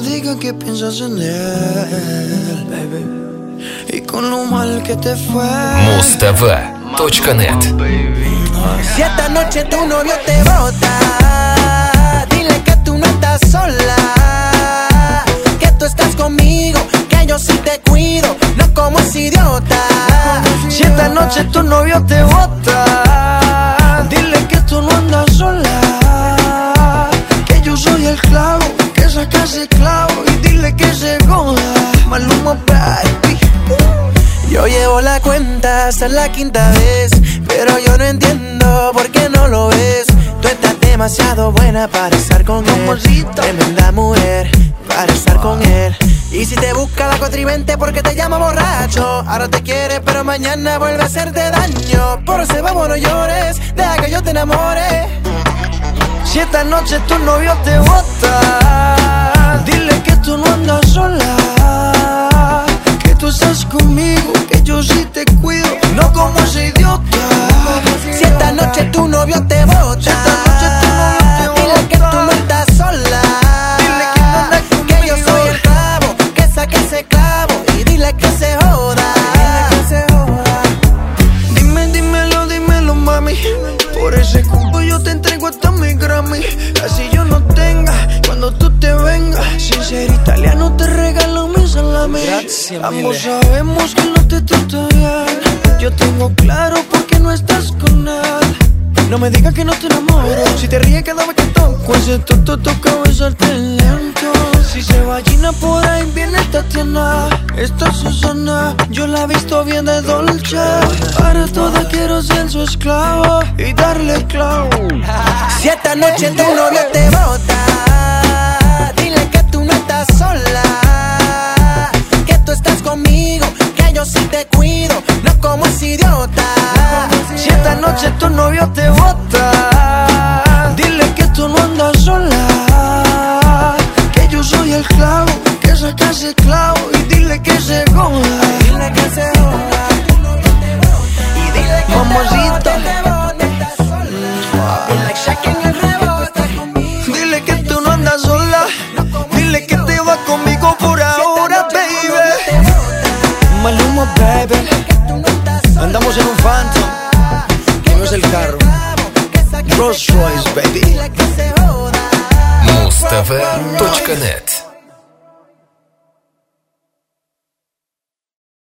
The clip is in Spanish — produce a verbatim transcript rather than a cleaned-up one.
diga que piensas en él, baby, y con lo mal que te fue. Muz T V точка нет. Si esta noche tu novio te bota, dile que tú no estás sola, que tú estás conmigo, que yo sí te cuido, no como ese idiota. Si esta noche tu novio te bota, dile que tú no andas sola, que yo soy el clavo, que saca ese clavo, y dile que se joda. Maluma, baby. Yo llevo la cuenta, esta es la quinta vez, pero yo no entiendo por qué no lo ves. Tú estás demasiado buena para estar con él, tremenda mujer para estar con él. Y si te busca la cuatrivente porque te llama borracho, ahora te quiere pero mañana vuelve a hacerte daño. Por eso vamos, no llores, deja que yo te enamore. Si esta noche tu novio te bota, dile que tú no andas sola, que tú estás conmigo, que yo sí te cuido, no como ese idiota. Si esta noche tu novio te bota, dile que tú no estás sola, dile que no andas conmigo, que yo soy el clavo, que saque ese clavo, y dile que se joda. Dime, dímelo, dímelo, mami, por ese cupo yo te entrego hasta mi Grammy. Así yo no tenga, cuando tú te vengas, sin ser italiano te regalo mi salami. Gracias, ambos sabemos que no te trato bien, yo tengo claro por qué no estás con él. No me digas que no te enamoro, si te ríes cada vez que toco ese toto toca besarte lento. Si se va Gina por ahí viene Tatiana, esta Susana, yo la he visto bien de dolce. Para toda quiero ser su esclavo y darle clavo. Si esta noche tu novio te bota, dile que tú no estás sola, que tú estás conmigo, que yo sí te cuido, no como ese idiota. Si esta noche tu novio te bota, dile que tú no andas sola, que yo soy el clavo, que saca ese clavo, y dile que se joda. Dile que se joda, y dile que Mamacita, te bote, dile que en el rebote conmigo. dile que tú no andas sola, dile que te vas conmigo por ahora, baby. Maluma, baby, andamos en un Phantom, que no es el carro, Rolls Royce, baby. Muz T V точка нет.